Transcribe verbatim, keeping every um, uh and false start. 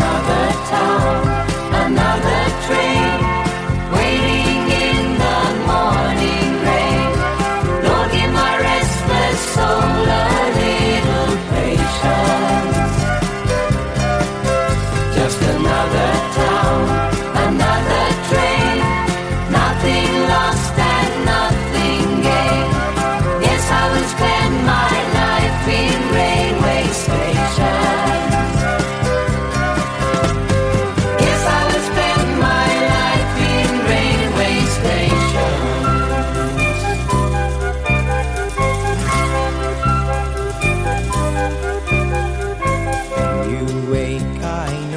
another town, another train, waiting in the morning rain. Lord, give my restless soul a little patience. Just another town, another train, nothing lost and nothing gained. Yes, I will spend my life in railway stations. Yes, I will spend my life in railway stations. When you wake, I know